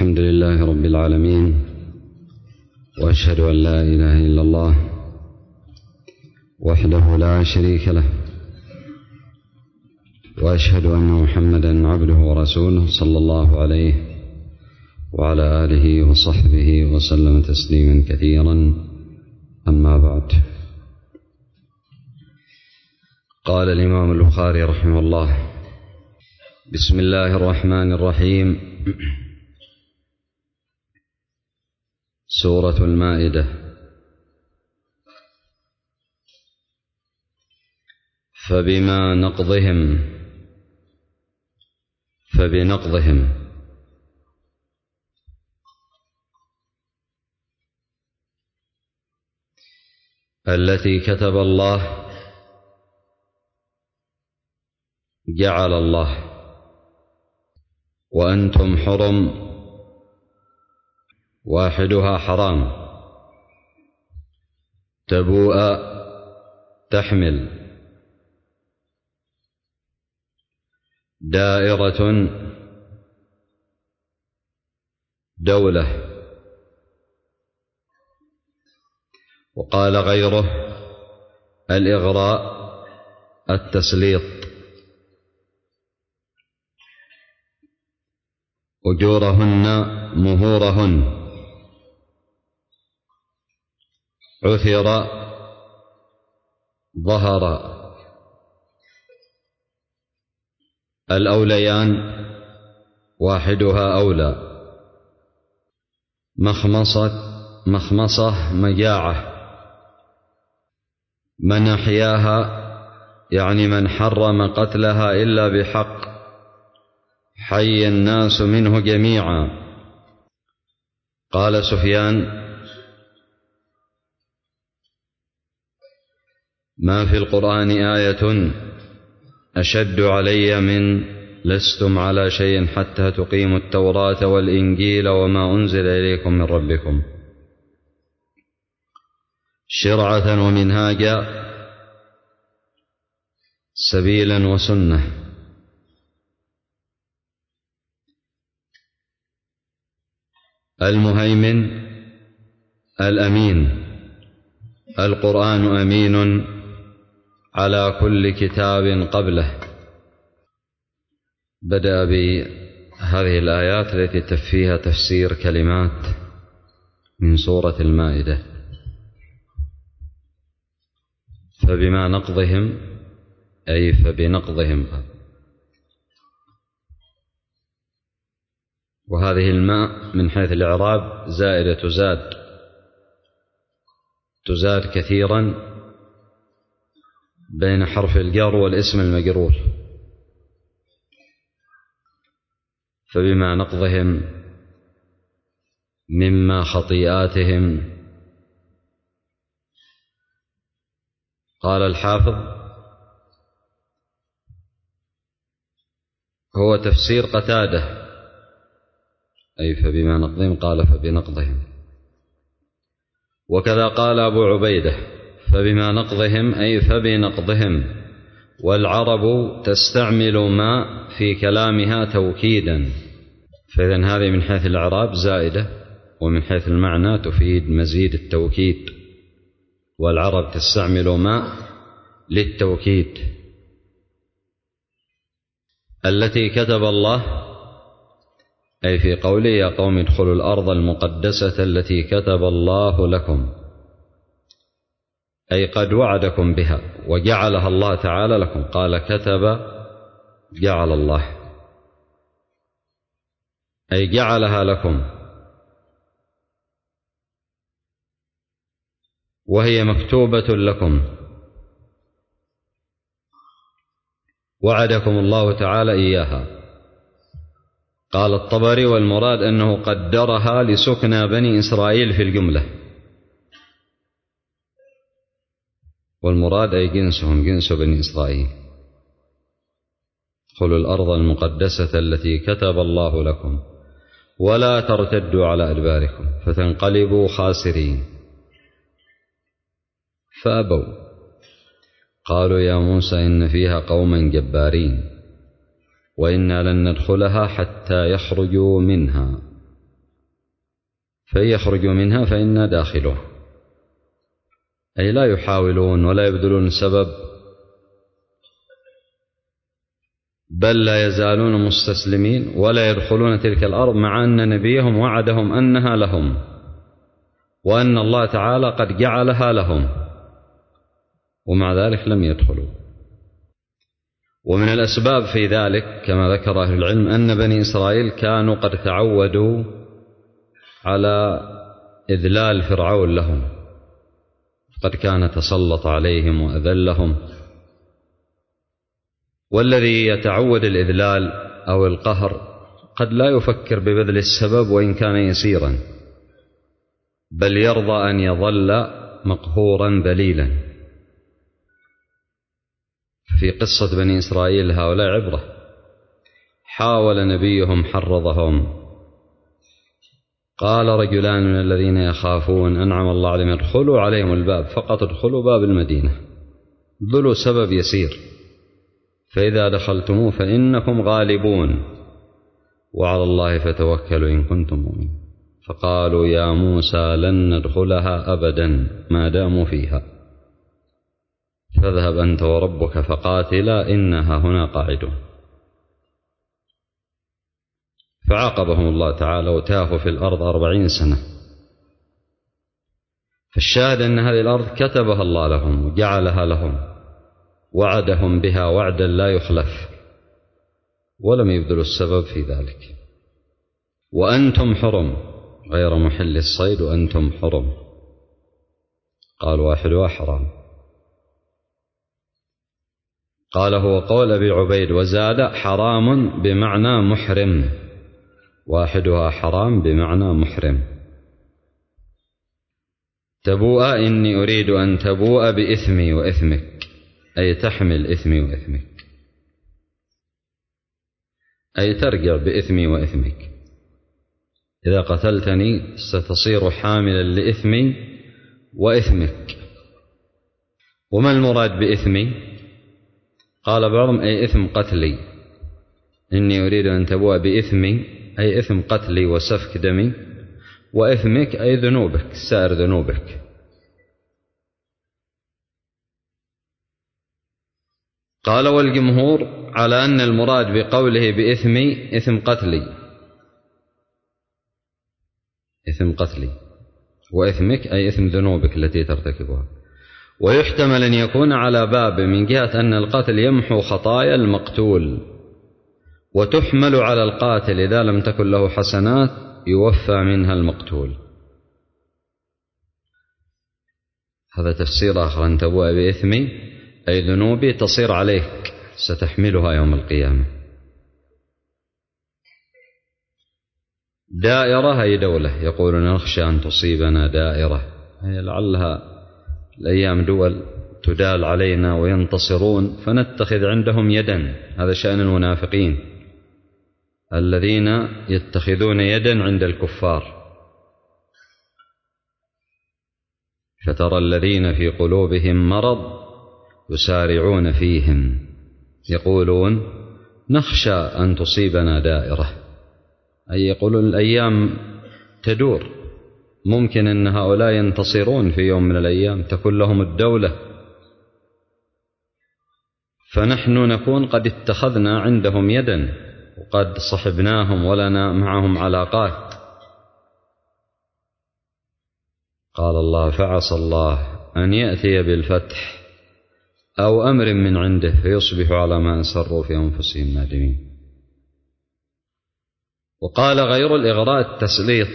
الحمد لله رب العالمين، وأشهد أن لا إله إلا الله وحده لا شريك له، وأشهد أن محمدا عبده ورسوله صلى الله عليه وعلى آله وصحبه وسلم تسليما كثيرا. أما بعد، قال الإمام البخاري رحمه الله: بسم الله الرحمن الرحيم. سورة المائدة. فبنقضهم التي كتب الله جعل الله، وأنتم حرم، واحدها حرام، تبوء تحمل، دائرة دولة. وقال غيره: الإغراء التسليط. أجورهن مهورهن، عثر ظهر. الأوليان واحدها أولى. مخمصة مجاعة. من أحياها يعني من حرم قتلها إلا بحق، حي الناس منه جميعا. قال سفيان: ما في القرآن آية أشد علي من لستم على شيء حتى تقيموا التوراة والإنجيل وما أنزل إليكم من ربكم شرعة ومنهاجا، سبيلا وسنة. المهيمن الأمين. القرآن أمين على كل كتاب قبله. بدأ بهذه الآيات التي فيها تفسير كلمات من سورة المائدة. فبما نقضهم أي فبنقضهم. وهذه الماء من حيث الإعراب زائدة تزاد كثيرا بين حرف الجر والاسم المجرور. فبما نقضهم مما خطيئاتهم. قال الحافظ: هو تفسير قتادة، أي فبما نقضهم، قال فبنقضهم. وكذا قال أبو عبيدة: فبما نقضهم أي فبنقضهم. والعرب تستعمل ما في كلامها توكيدا. فإذن هذه من حيث الإعراب زائدة، ومن حيث المعنى تفيد مزيد التوكيد. والعرب تستعمل ما للتوكيد. التي كتب الله أي في قوله: يا قوم ادخلوا الأرض المقدسة التي كتب الله لكم، أي قد وعدكم بها وجعلها الله تعالى لكم. قال كتب جعل الله، أي جعلها لكم، وهي مكتوبة لكم. وعدكم الله تعالى إياها. قال الطبري: والمراد أنه قدرها لسكنى بني إسرائيل في الجملة. والمراد أي جنسهم، جنس بني إسرائيل. ادخلوا الأرض المقدسة التي كتب الله لكم ولا ترتدوا على أدباركم فتنقلبوا خاسرين. فأبوا. قالوا: يا موسى إن فيها قوما جبارين وإنا لن ندخلها حتى يخرجوا منها فإن يخرجوا منها فإنا داخلون، أي لا يحاولون ولا يبذلون سبب، بل لا يزالون مستسلمين ولا يدخلون تلك الأرض، مع أن نبيهم وعدهم أنها لهم وأن الله تعالى قد جعلها لهم، ومع ذلك لم يدخلوا. ومن الأسباب في ذلك كما ذكر أهل العلم أن بني إسرائيل كانوا قد تعودوا على إذلال فرعون لهم، قد كان تسلط عليهم وأذلهم، والذي يتعود الإذلال أو القهر قد لا يفكر ببذل السبب وإن كان يسيرا، بل يرضى أن يظل مقهورا ذليلا. في قصة بني إسرائيل هؤلاء عبرة، حاول نبيهم حرضهم، قال رجلان من الذين يخافون أنعم الله عليهم ادخلوا عليهم الباب، فقط ادخلوا باب المدينة، بذلوا سبب يسير، فإذا دخلتموه فإنكم غالبون وعلى الله فتوكلوا إن كنتم مؤمنين. فقالوا يا موسى لن ندخلها أبدا ما داموا فيها، فاذهب أنت وربك فقاتلا إنها هنا قاعدون. فعاقبهم الله تعالى وتاهوا في الأرض 40 سنة. فالشاهد أن هذه الأرض كتبها الله لهم وجعلها لهم، وعدهم بها وعدا لا يخلف، ولم يبذلوا السبب في ذلك. وأنتم حرم غير محل الصيد وأنتم حرم، قال واحدها حرام. قال هو قول أبي عبيد، وزاد حرام بمعنى محرم، واحدها حرام بمعنى محرم. تبوء إني أريد أن تبوء بإثمي وإثمك، أي تحمل إثمي وإثمك، أي ترجع بإثمي وإثمك. إذا قتلتني ستصير حاملا لإثمي وإثمك. وما المراد بإثمي؟ قال بعضهم أي إثم قتلي، إني أريد أن تبوء بإثمي أي إثم قتلي وسفك دمي، وإثمك أي ذنوبك سائر ذنوبك. قال والجمهور على أن المراد بقوله بإثمي إثم قتلي، إثم قتلي، وإثمك أي إثم ذنوبك التي ترتكبها. ويحتمل أن يكون على باب من جهة أن القتل يمحو خطايا المقتول، وتحمل على القاتل إذا لم تكن له حسنات يوفى منها المقتول. هذا تفسير آخر، أن تبوء بإثمي أي ذنوبي تصير عليك ستحملها يوم القيامة. دائرة أي دولة، يقولون نخشى أن تصيبنا دائرة، أي لعلها الأيام دول تدال علينا وينتصرون فنتخذ عندهم يدا. هذا شأن المنافقين الذين يتخذون يدا عند الكفار. فترى الذين في قلوبهم مرض يسارعون فيهم يقولون نخشى أن تصيبنا دائرة، أي يقولون الأيام تدور، ممكن أن هؤلاء ينتصرون في يوم من الأيام تكون لهم الدولة، فنحن نكون قد اتخذنا عندهم يدا وقد صحبناهم ولنا معهم علاقات. قال الله فعسى الله أن يأتي بالفتح أو أمر من عنده فيصبحوا على ما أسروا في أنفسهم نادمين. وقال غير الإغراء التسليط.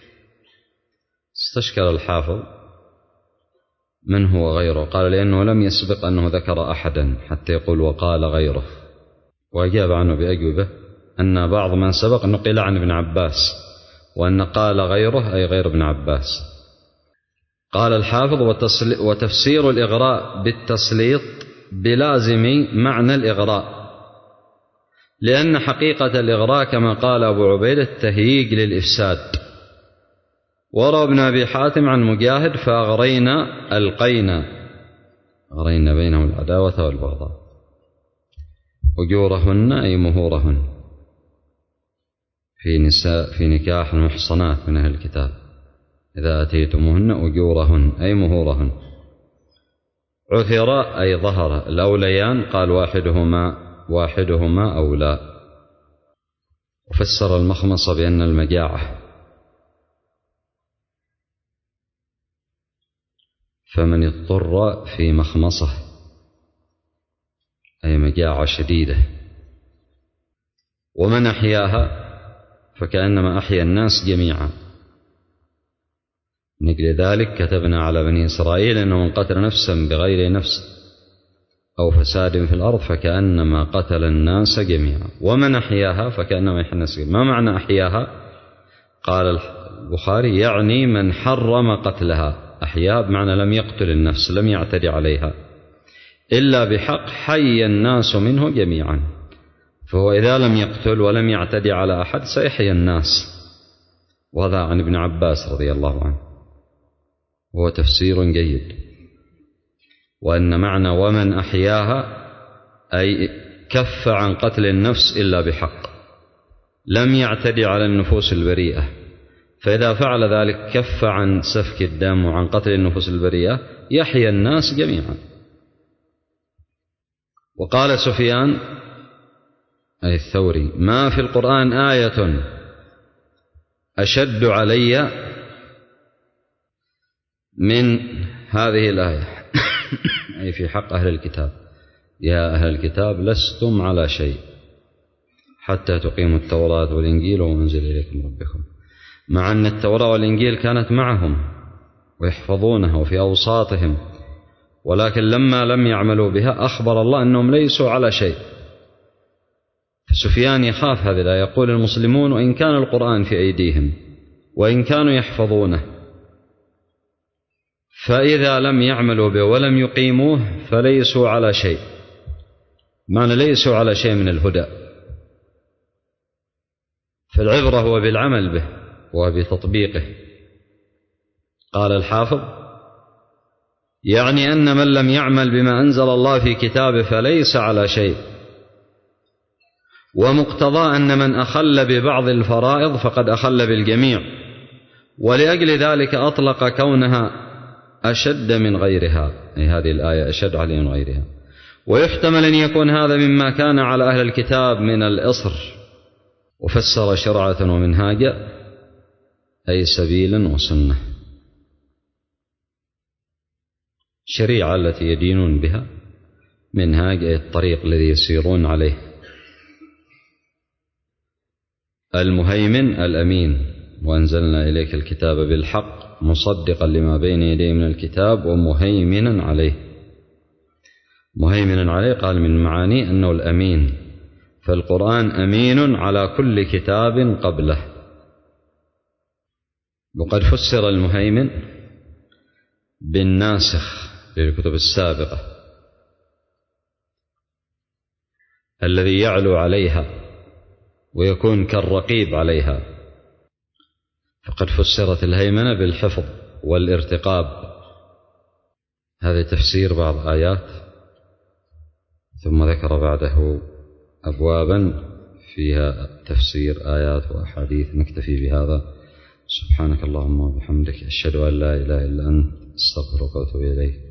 استشكل الحافظ من هو غيره، قال لأنه لم يسبق أنه ذكر أحدا حتى يقول وقال غيره، وأجاب عنه بأجوبة أن بعض من سبق نقل عن ابن عباس، وأن قال غيره أي غير ابن عباس. قال الحافظ وتفسير الإغراء بالتسليط بلازم معنى الإغراء، لأن حقيقة الإغراء كما قال أبو عبيدة التهييج للإفساد. وروى ابن أبي حاتم عن مجاهد فأغرينا ألقينا، أغرينا بينهم العداوة والبغضاء. أجورهن أي مهورهن في نكاح المحصنات من أهل الكتاب. إذا أتيتموهن أجورهن أي مهورهن. عثر أي ظهر. الأوليان قال واحدهما أولى. وفسر المخمصة بأن المجاعة، فمن اضطر في مخمصة أي مجاعة شديدة. ومن أحياها فكأنما أحيا الناس جميعا. من أجل ذلك كتبنا على بني إسرائيل أنه من قتل نفسا بغير نفس أو فساد في الأرض فكأنما قتل الناس جميعا. ومن أحياها فكأنما يحيي الناس جميعا. ما معنى أحياها؟ قال البخاري يعني من حرم قتلها. أحياها بمعنى لم يقتل النفس، لم يعتدي عليها إلا بحق، حي الناس منه جميعا. فهو إذا لم يقتل ولم يعتدي على أحد سيحيي الناس. وهذا عن ابن عباس رضي الله عنه، وهو تفسير جيد. وأن معنى ومن أحياها أي كف عن قتل النفس إلا بحق، لم يعتدي على النفوس البريئة، فإذا فعل ذلك كف عن سفك الدم وعن قتل النفوس البريئة، يحيى الناس جميعا. وقال سفيان أي الثوري: ما في القرآن آية أشد علي من هذه الآية أي في حق أهل الكتاب: يا أهل الكتاب لستم على شيء حتى تقيموا التوراة والإنجيل وأنزل إليكم ربكم. مع أن التوراة والإنجيل كانت معهم ويحفظونها وفي أوساطهم، ولكن لما لم يعملوا بها أخبر الله أنهم ليسوا على شيء. سفيان يخاف هذه الآية، يقول المسلمون وإن كان القرآن في أيديهم وإن كانوا يحفظونه، فإذا لم يعملوا به ولم يقيموه فليسوا على شيء، معنى ليسوا على شيء من الهدى. فالعبرة هو بالعمل به وبتطبيقه. قال الحافظ: يعني أن من لم يعمل بما أنزل الله في كتابه فليس على شيء. ومقتضى أن من أخل ببعض الفرائض فقد أخل بالجميع، ولأجل ذلك أطلق كونها أشد من غيرها، أي هذه الآية أشد عليه من غيرها. ويحتمل أن يكون هذا مما كان على أهل الكتاب من الإصر. وفسر شرعة ومنهاجا أي سبيلا وسنة، شريعة التي يدينون بها، منهاج أي الطريق الذي يسيرون عليه. المهيمن الأمين: وأنزلنا إليك الكتاب بالحق مصدقا لما بين يديه من الكتاب ومهيمنا عليه. مهيمنا عليه قال من معاني أنه الأمين، فالقرآن أمين على كل كتاب قبله. وقد فسر المهيمن بالناسخ للكتب السابقة الذي يعلو عليها ويكون كالرقيب عليها. فقد فسرت الهيمنة بالحفظ والارتقاب. هذا تفسير بعض آيات، ثم ذكر بعده أبوابا فيها تفسير آيات وأحاديث. نكتفي بهذا. سبحانك اللهم وبحمدك، أشهد أن لا إله إلا أنت، أستغفرك وأتوب إليك.